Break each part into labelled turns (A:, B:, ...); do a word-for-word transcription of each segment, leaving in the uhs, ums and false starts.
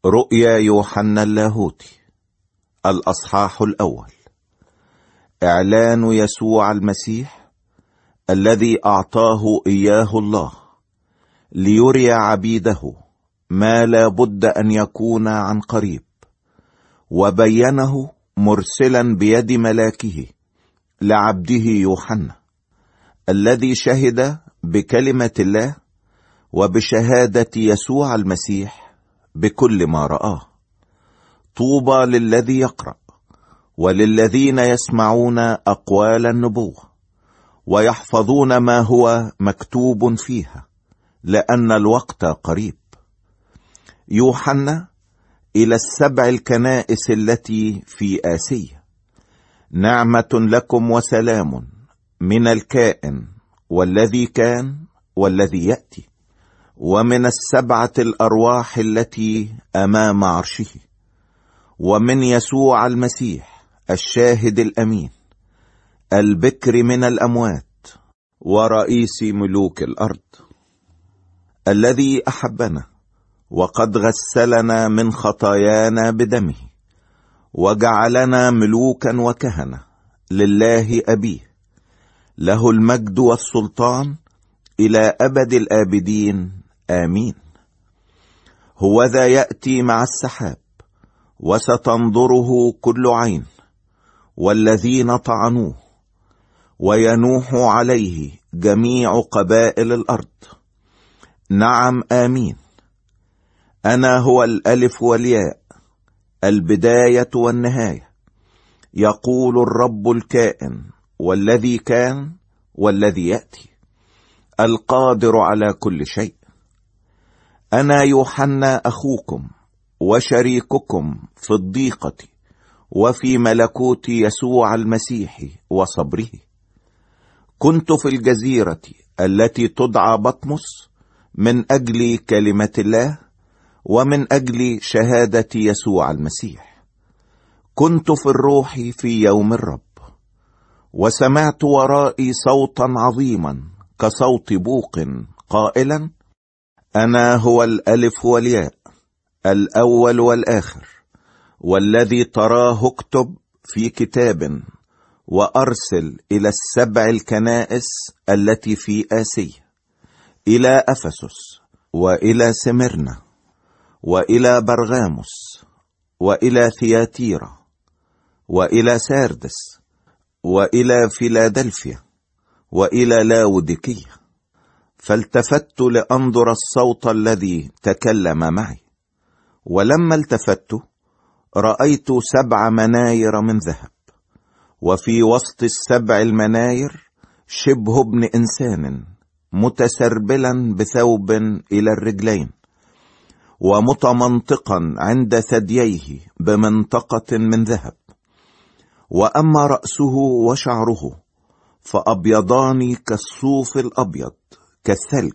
A: رؤيا يوحنا اللاهوتي الأصحاح الأول. إعلان يسوع المسيح الذي أعطاه إياه الله ليري عبيده ما لا بد أن يكون عن قريب، وبينه مرسلا بيد ملاكه لعبده يوحنا الذي شهد بكلمة الله وبشهادة يسوع المسيح بكل ما رآه. طوبى للذي يقرأ وللذين يسمعون أقوال النبوة ويحفظون ما هو مكتوب فيها، لأن الوقت قريب. يوحنا إلى السبع الكنائس التي في آسيا: نعمة لكم وسلام من الكائن والذي كان والذي يأتي، ومن السبعة الأرواح التي أمام عرشه، ومن يسوع المسيح الشاهد الأمين، البكر من الأموات ورئيس ملوك الأرض، الذي أحبنا وقد غسلنا من خطايانا بدمه وجعلنا ملوكا وكهنة لله أبيه، له المجد والسلطان إلى أبد الآبدين، آمين. هوذا يأتي مع السحاب، وستنظره كل عين، والذين طعنوه، وينوح عليه جميع قبائل الأرض. نعم، آمين. أنا هو الألف والياء، البداية والنهاية، يقول الرب الكائن والذي كان والذي يأتي، القادر على كل شيء. أنا يوحنا أخوكم وشريككم في الضيقة وفي ملكوت يسوع المسيح وصبره. كنت في الجزيرة التي تدعى بطمس من أجل كلمة الله ومن أجل شهادة يسوع المسيح. كنت في الروح في يوم الرب، وسمعت ورائي صوتا عظيما كصوت بوق قائلا: أنا هو الألف والياء، الأول والآخر، والذي تراه اكتب في كتاب وأرسل إلى السبع الكنائس التي في آسيا، إلى أفسس وإلى سمرنا وإلى برغاموس وإلى ثياتيرا وإلى ساردس وإلى فيلادلفيا وإلى لاوديكية. فالتفت لأنظر الصوت الذي تكلم معي، ولما التفت رأيت سبع مناير من ذهب، وفي وسط السبع المناير شبه ابن إنسان متسربلا بثوب إلى الرجلين، ومتمنطقا عند ثدييه بمنطقة من ذهب. وأما رأسه وشعره فأبيضان كالصوف الأبيض كالثلج،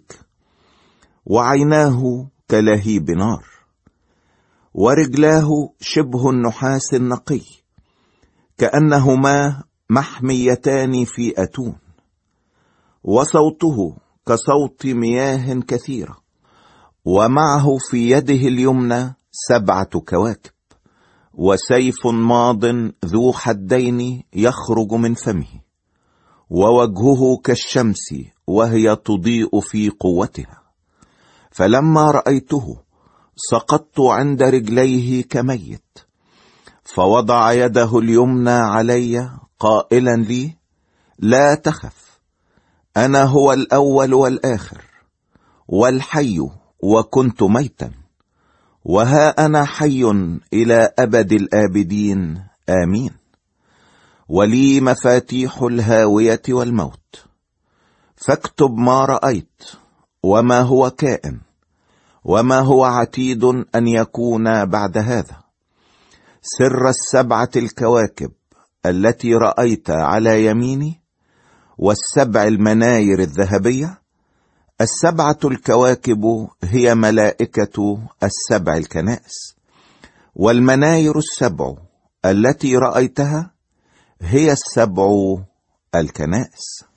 A: وعيناه كلهيب نار، ورجلاه شبه النحاس النقي كأنهما محميتان في أتون، وصوته كصوت مياه كثيرة، ومعه في يده اليمنى سبعة كواكب، وسيف ماض ذو حدين يخرج من فمه، ووجهه كالشمس وهي تضيء في قوتها. فلما رأيته سقطت عند رجليه كميت، فوضع يده اليمنى علي قائلا لي: لا تخف، أنا هو الأول والآخر والحي، وكنت ميتا وها أنا حي إلى أبد الآبدين، آمين. ولي مفاتيح الهاوية والموت. فاكتب ما رأيت وما هو كائن وما هو عتيد أن يكون بعد هذا. سر السبعة الكواكب التي رأيت على يميني، والسبع المناير الذهبية. السبعة الكواكب هي ملائكة السبع الكنائس، والمناير السبع التي رأيتها هي السبع الكنائس.